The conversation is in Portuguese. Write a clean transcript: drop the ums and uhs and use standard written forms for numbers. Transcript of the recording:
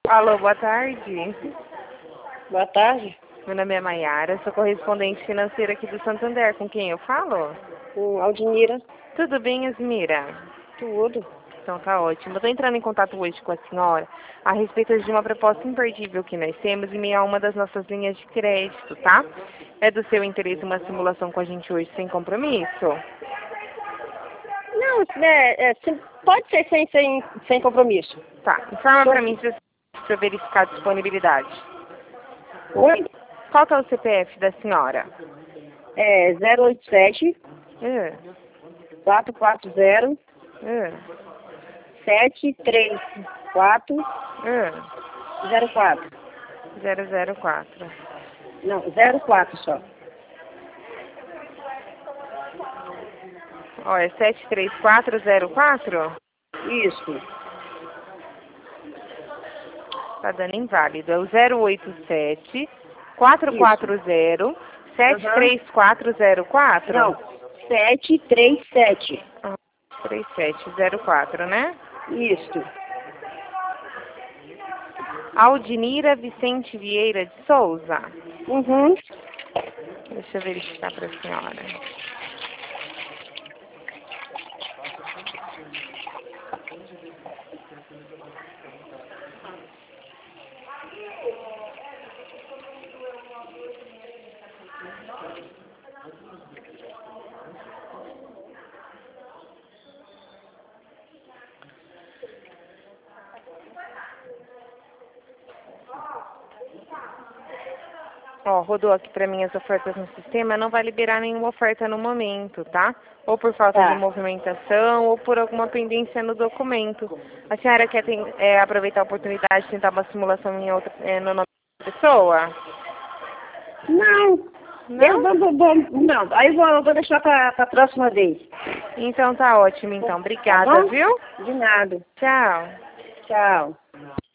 Alô, boa tarde. Boa tarde. Meu nome é Maiara, sou correspondente financeira aqui do Santander. Com quem eu falo? Com Aldinira. Tudo bem, Asmira? Tudo. Então tá ótimo. Eu tô entrando em contato hoje com a senhora a respeito de uma proposta imperdível que nós temos em meio a uma das nossas linhas de crédito, tá? É do seu interesse uma simulação com a gente hoje sem compromisso? Não, pode ser sem compromisso. Tá, informa pra mim se pra eu verificar a disponibilidade. Oi? Qual que é o CPF da senhora? É 087 É, 440 é, 734 é. 04. 004. Não, 04 só. Ó, é 73404? Isso. Tá dando inválido. É o 087 440 73404? Não, 737. 3704, né? Isso. Aldinira Vicente Vieira de Souza. Uhum. Deixa eu verificar para a senhora. Ó, rodou aqui para mim as ofertas no sistema, não vai liberar nenhuma oferta no momento, tá? Ou por falta de movimentação, ou por alguma pendência no documento. A senhora quer aproveitar a oportunidade de tentar uma simulação em outra, no nome da pessoa? Não. Não? Não, aí eu vou deixar para a próxima vez. Então tá ótimo, então. Obrigada, Tá bom? viu? De nada. Tchau. Tchau.